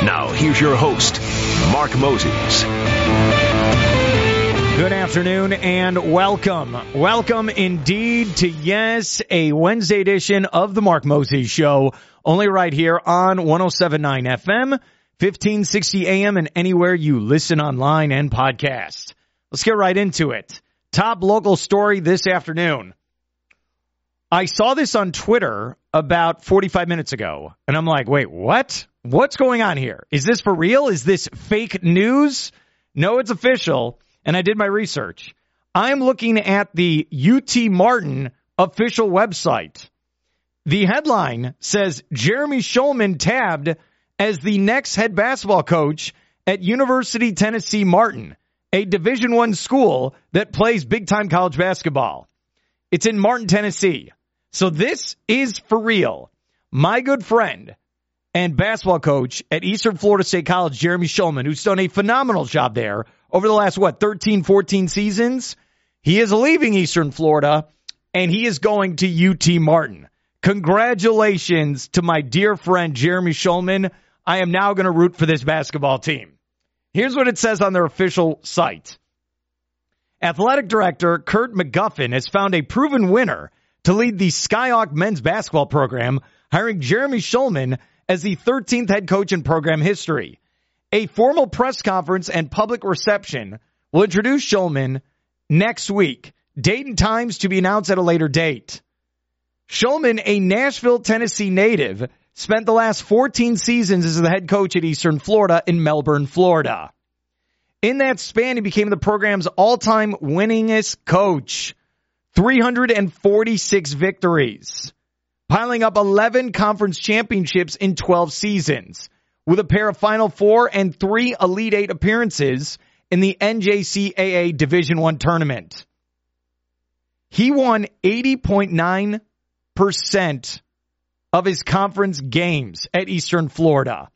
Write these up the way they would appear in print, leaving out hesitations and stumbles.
Now, here's your host, Mark Moses. Good afternoon and welcome. Welcome indeed to, yes, a Wednesday edition of the Mark Moses Show, only right here on 107.9 FM, 1560 AM, and anywhere you listen online and podcast. Let's get right into it. Top local story this afternoon. I saw this on Twitter about 45 minutes ago, and I'm like, wait, what? What's going on here? Is this for real? Is this fake news? No, it's official. And I did my research. I'm looking at the UT Martin official website. The headline says Jeremy Schulman tabbed as the next head basketball coach at University Tennessee Martin, a Division I school that plays big-time college basketball. It's in Martin, Tennessee. So this is for real. My good friend and basketball coach at Eastern Florida State College, Jeremy Schulman, who's done a phenomenal job there over the last, 13, 14 seasons. He is leaving Eastern Florida, and he is going to UT Martin. Congratulations to my dear friend, Jeremy Schulman. I am now going to root for this basketball team. Here's what it says on their official site. Athletic Director Kurt McGuffin has found a proven winner to lead the Skyhawk men's basketball program, hiring Jeremy Schulman as the 13th head coach in program history. A formal press conference and public reception will introduce Schulman next week. Date and times to be announced at a later date. Schulman, a Nashville, Tennessee native, spent the last 14 seasons as the head coach at Eastern Florida in Melbourne, Florida. In that span, he became the program's all-time winningest coach. 346 victories, piling up 11 conference championships in 12 seasons, with a pair of Final Four and 3 Elite Eight appearances in the NJCAA Division I tournament. He won 80.9% of his conference games at Eastern Florida,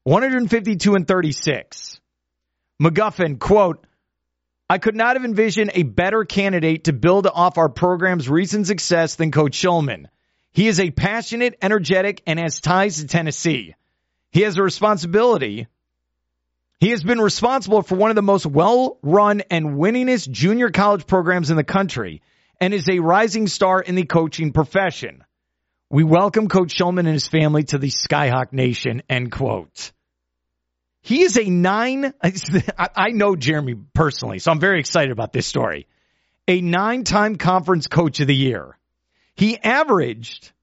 152-36. McGuffin, quote, I could not have envisioned a better candidate to build off our program's recent success than Coach Schulman. He is a passionate, energetic, and has ties to Tennessee. He has a responsibility. He has been responsible for one of the most well-run and winningest junior college programs in the country and is a rising star in the coaching profession. We welcome Coach Schulman and his family to the Skyhawk Nation, end quote. He is I know Jeremy personally, so I'm very excited about this story. A 9-time conference coach of the year. He averaged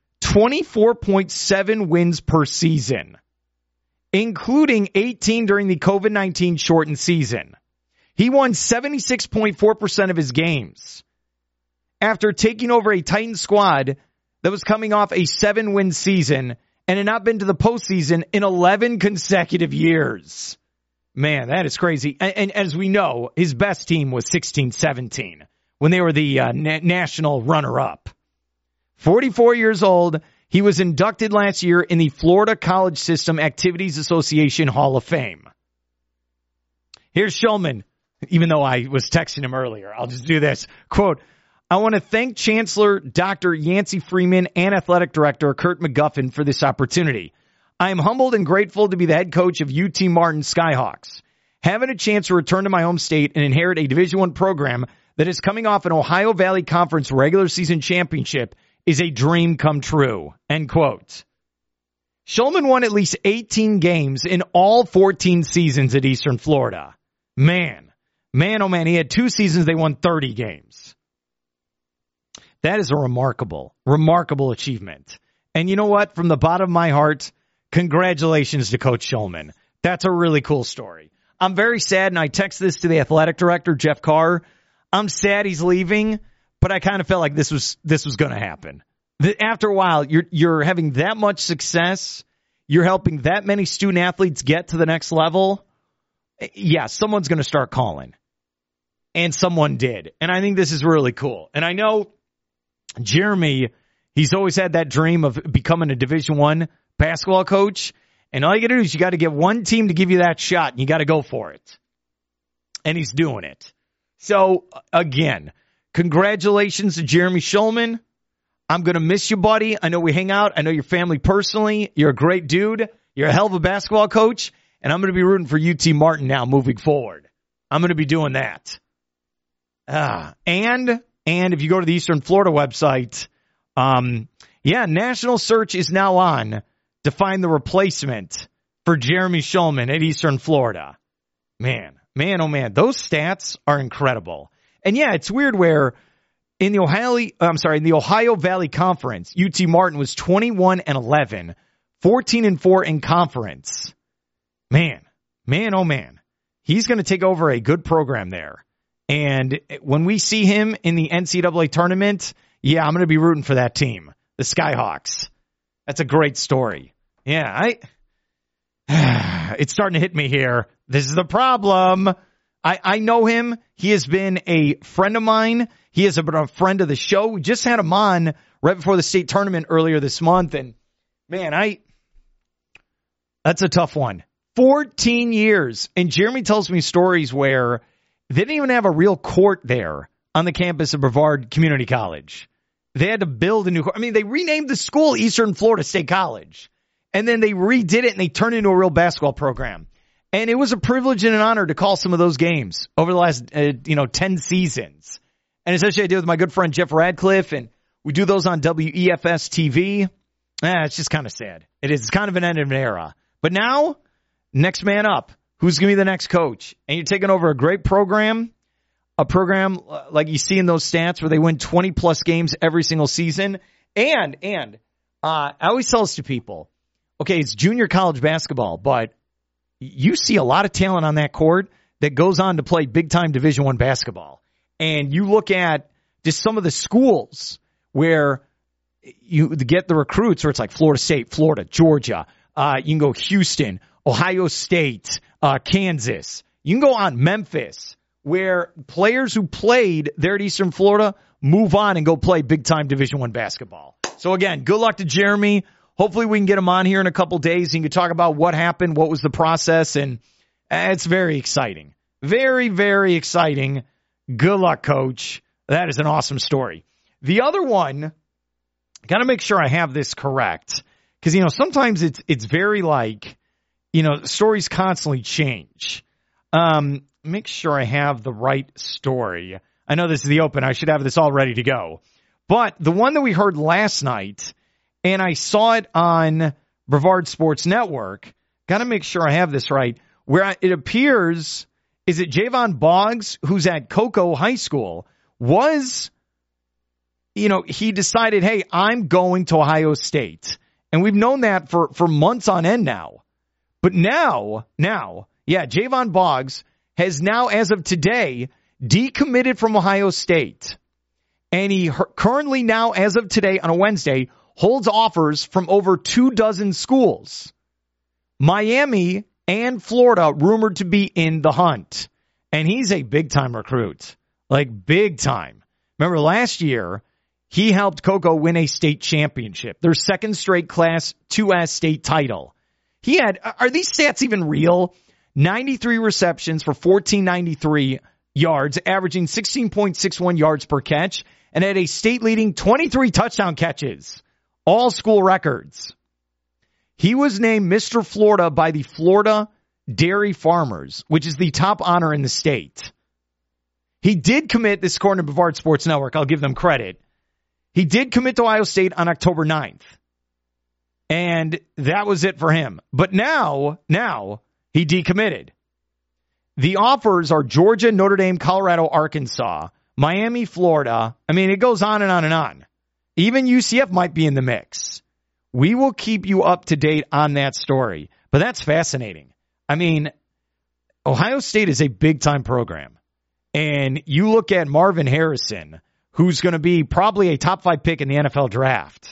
24.7 wins per season, including 18 during the COVID-19 shortened season. He won 76.4% of his games after taking over a Titan squad that was coming off a 7-win season and had not been to the postseason in 11 consecutive years. Man, that is crazy. And as we know, his best team was 16-17 when they were the national runner-up. 44 years old, he was inducted last year in the Florida College System Activities Association Hall of Fame. Here's Schulman, even though I was texting him earlier. I'll just do this. Quote, I want to thank Chancellor Dr. Yancey Freeman and Athletic Director Kurt McGuffin for this opportunity. I am humbled and grateful to be the head coach of UT Martin Skyhawks. Having a chance to return to my home state and inherit a Division I program that is coming off an Ohio Valley Conference regular season championship is a dream come true, end quote. Schulman won at least 18 games in all 14 seasons at Eastern Florida. Man, oh man, he had 2 seasons they won 30 games. That is a remarkable achievement. And you know what? From the bottom of my heart, congratulations to Coach Schulman. That's a really cool story. I'm very sad, and I text this to the athletic director, Jeff Carr. I'm sad he's leaving, but I kind of felt like this was going to happen. After a while, you're having that much success, you're helping that many student athletes get to the next level. Yeah, someone's going to start calling. And someone did. And I think this is really cool. And I know Jeremy, he's always had that dream of becoming a Division I basketball coach. And all you got to do is you got to get one team to give you that shot, and you got to go for it. And he's doing it. So, again, congratulations to Jeremy Schulman. I'm going to miss you, buddy. I know we hang out. I know your family personally. You're a great dude. You're a hell of a basketball coach, and I'm going to be rooting for UT Martin now moving forward. I'm going to be doing that. And if you go to the Eastern Florida website, national search is now on to find the replacement for Jeremy Schulman at Eastern Florida. Man, oh man, those stats are incredible. And yeah, it's weird where in the Ohio Valley Conference, UT Martin was 21-11, 14-4 in conference. Man, oh man, he's going to take over a good program there. And when we see him in the NCAA tournament, yeah, I'm going to be rooting for that team, the Skyhawks. That's a great story. Yeah, it's starting to hit me here. This is the problem. I know him. He has been a friend of mine. He has been a friend of the show. We just had him on right before the state tournament earlier this month. And man, that's a tough one. 14 years. And Jeremy tells me stories where they didn't even have a real court there on the campus of Brevard Community College. They had to build a new court. I mean, they renamed the school Eastern Florida State College. And then they redid it and they turned it into a real basketball program. And it was a privilege and an honor to call some of those games over the last, 10 seasons. And especially I did with my good friend Jeff Radcliffe, and we do those on WEFS TV. It's just kind of sad. It is. It's kind of an end of an era. But now, next man up. Who's going to be the next coach? And you're taking over a great program, a program like you see in those stats where they win 20-plus games every single season. And I always tell this to people, okay, it's junior college basketball, but you see a lot of talent on that court that goes on to play big-time Division I basketball. And you look at just some of the schools where you get the recruits where it's like Florida State, Florida, Georgia. You can go Houston, Ohio State, Kansas. You can go on Memphis, where players who played there at Eastern Florida move on and go play big-time Division I basketball. So, again, good luck to Jeremy. Hopefully we can get him on here in a couple days. He can talk about what happened, what was the process, and it's very exciting. Very, very exciting. Good luck, Coach. That is an awesome story. The other one, got to make sure I have this correct, because, sometimes it's very stories constantly change. Make sure I have the right story. I know this is the open. I should have this all ready to go. But the one that we heard last night, and I saw it on Brevard Sports Network, got to make sure I have this right, where it appears, is it Javon Boggs, who's at Cocoa High School, was, he decided, hey, I'm going to Ohio State. And we've known that for months on end now. But now, Javon Boggs has now, as of today, decommitted from Ohio State. And he currently now, as of today, on a Wednesday, holds offers from over 24 schools. Miami and Florida rumored to be in the hunt. And he's a big-time recruit. Big time. Remember, last year, he helped Cocoa win a state championship. Their second straight Class 2S state title. Are these stats even real? 93 receptions for 1,493 yards, averaging 16.61 yards per catch, and had a state-leading 23 touchdown catches. All school records. He was named Mr. Florida by the Florida Dairy Farmers, which is the top honor in the state. He did commit, this according to Brevard Sports Network, I'll give them credit. He did commit to Ohio State on October 9th. And that was it for him. But now he decommitted. The offers are Georgia, Notre Dame, Colorado, Arkansas, Miami, Florida. I mean, it goes on and on and on. Even UCF might be in the mix. We will keep you up to date on that story. But that's fascinating. I mean, Ohio State is a big-time program. And you look at Marvin Harrison, who's going to be probably a top 5 pick in the NFL draft.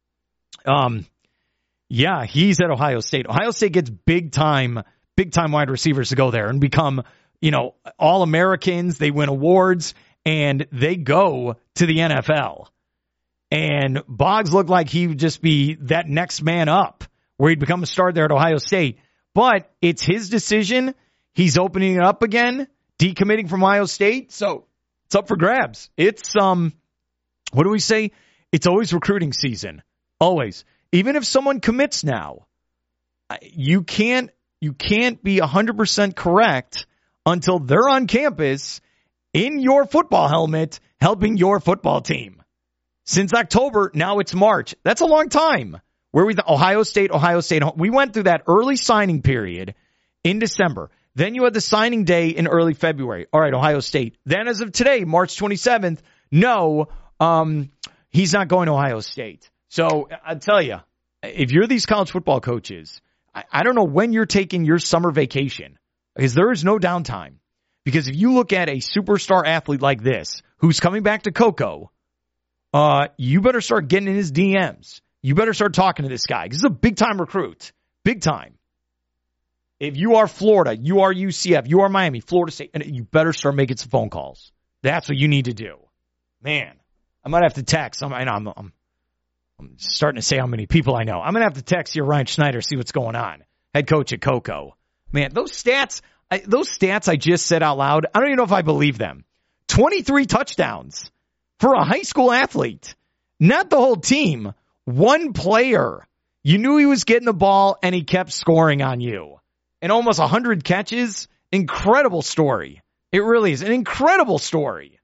Yeah, he's at Ohio State. Ohio State gets big-time wide receivers to go there and become, All-Americans. They win awards, and they go to the NFL. And Boggs looked like he would just be that next man up, where he'd become a star there at Ohio State. But it's his decision. He's opening it up again, decommitting from Ohio State. So it's up for grabs. It's, what do we say? It's always recruiting season. Always. Even if someone commits now, You can't be 100% correct until they're on campus in your football helmet helping your football team. Since October, now it's March. That's a long time. Where we Ohio State. We went through that early signing period in December. Then you had the signing day in early February. All right, Ohio State. Then as of today, March 27th, no, he's not going to Ohio State. So I tell you, if you're these college football coaches, I don't know when you're taking your summer vacation, because there is no downtime. Because if you look at a superstar athlete like this, who's coming back to Cocoa, you better start getting in his DMs. You better start talking to this guy, because he's a big-time recruit. Big time. If you are Florida, you are UCF, you are Miami, Florida State, and you better start making some phone calls. That's what you need to do. Man, I might have to text. I'm starting to say how many people I know. I'm going to have to text your Ryan Schneider, see what's going on. Head coach at Cocoa. Man, those stats I just said out loud, I don't even know if I believe them. 23 touchdowns for a high school athlete. Not the whole team. One player. You knew he was getting the ball, and he kept scoring on you. And almost 100 catches. Incredible story. It really is an incredible story.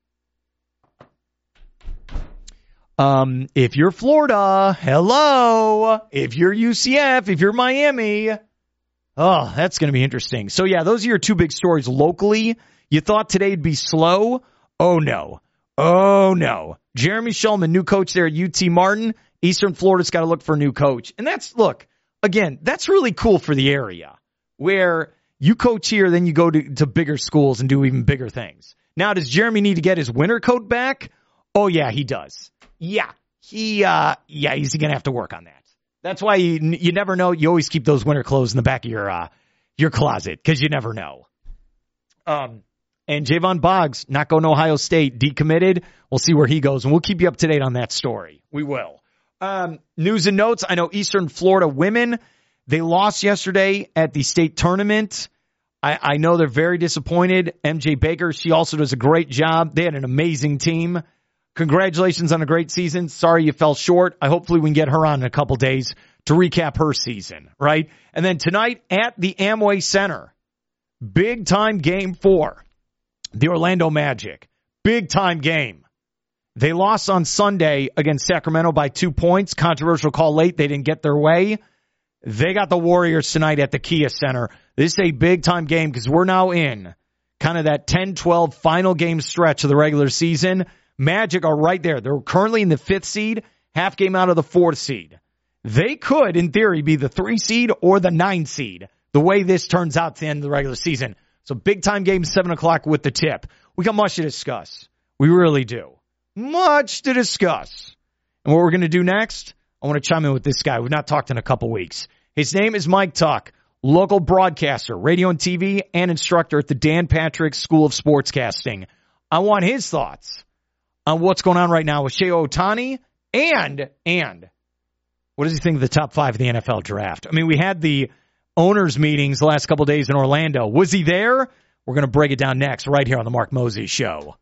If you're Florida, hello. If you're UCF, if you're Miami, oh, that's going to be interesting. So, yeah, those are your two big stories locally. You thought today'd be slow? Oh, no. Oh, no. Jeremy Shulman, new coach there at UT Martin. Eastern Florida's got to look for a new coach. And that's really cool for the area, where you coach here, then you go to bigger schools and do even bigger things. Now, does Jeremy need to get his winter coat back? Oh, yeah, he does. Yeah, he's going to have to work on that. That's why you never know. You always keep those winter clothes in the back of your closet, because you never know. And Javon Boggs, not going to Ohio State, decommitted. We'll see where he goes, and we'll keep you up to date on that story. We will. News and notes. I know Eastern Florida women, they lost yesterday at the state tournament. I know they're very disappointed. MJ Baker, she also does a great job. They had an amazing team. Congratulations on a great season. Sorry you fell short. Hopefully we can get her on in a couple days to recap her season, right? And then tonight at the Amway Center, big time game 4. The Orlando Magic. Big time game. They lost on Sunday against Sacramento by 2 points. Controversial call late. They didn't get their way. They got the Warriors tonight at the Kia Center. This is a big time game, because we're now in kind of that 10-12 final game stretch of the regular season. Magic are right there. They're currently in the 5th seed, half game out of the 4th seed. They could, in theory, be the 3 seed or the 9 seed, the way this turns out to the end of the regular season. So big-time game, 7 o'clock with the tip. We got much to discuss. We really do. Much to discuss. And what we're going to do next, I want to chime in with this guy. We've not talked in a couple weeks. His name is Mike Tuck, local broadcaster, radio and TV, and instructor at the Dan Patrick School of Sportscasting. I want his thoughts on what's going on right now with Shohei Ohtani, and what does he think of the top 5 of the NFL draft? I mean, we had the owners' meetings the last couple of days in Orlando. Was he there? We're going to break it down next right here on the Mark Moses Show.